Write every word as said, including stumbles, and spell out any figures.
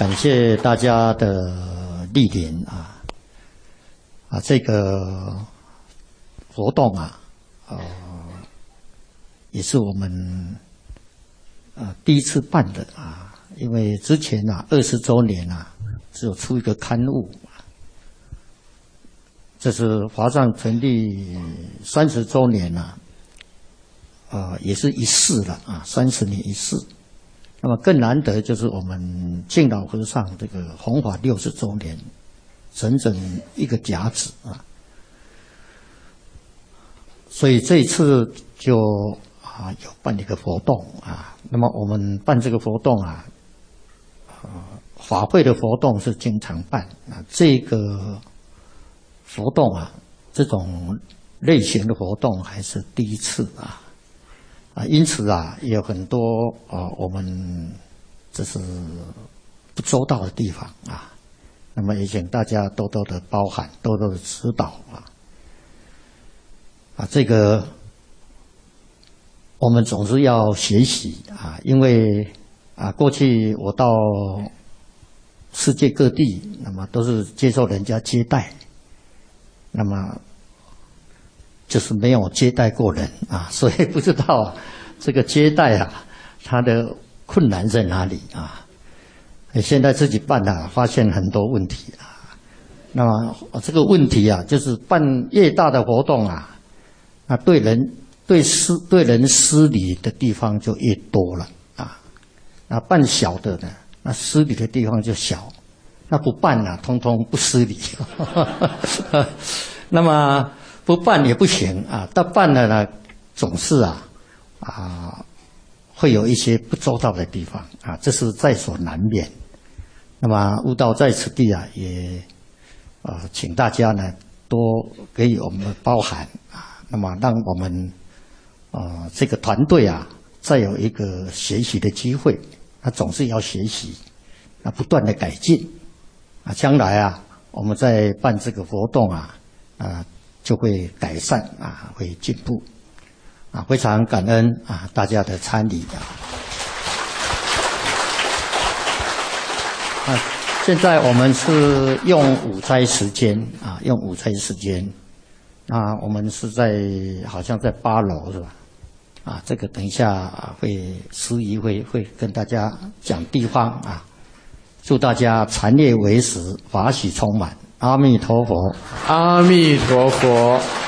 感谢大家的莅临啊啊，这个活动啊，呃，也是我们啊第一次办的啊，因为之前啊二十周年啊，只有出一个刊物，这是华藏成立三十周年啊，呃，也是一试了啊，三十年一试。那么更难得就是我们敬老和尚这个弘法六十周年，整整一个甲子啊，所以这一次就啊有办一个活动啊。那么我们办这个活动啊，呃，法会的活动是经常办啊，这个活动啊，这种类型的活动还是第一次啊。啊，因此啊，也有很多啊，我们这是不周到的地方啊。那么也请大家多多的包涵，多多的指导啊。啊，这个我们总是要学习啊，因为啊，过去我到世界各地，那么都是接受人家接待，那么就是没有接待过人啊，所以不知道这个接待啊，它的困难在哪里啊？现在自己办啊，发现很多问题啊。那么这个问题啊，就是办越大的活动啊，那对人对施对人施礼的地方就越多了啊。那办小的呢，那施礼的地方就小，那不办啊，通通不施礼。那么不办也不行啊，但办了呢，总是啊啊会有一些不周到的地方啊，这是在所难免。那么悟道在此地啊，也啊请大家呢多给予我们的包涵啊，那么让我们啊这个团队啊再有一个学习的机会，那总是要学习，那不断的改进啊，将来啊我们在办这个活动啊啊。就会改善啊，会进步啊，非常感恩啊大家的参与啊。啊，现在我们是用午斋时间啊，用午斋时间。啊，我们是在好像在八楼是吧？啊，这个等一下会司仪会会跟大家讲地方啊。祝大家禅悦为实，法喜充满。阿弥陀佛， 阿弥陀佛。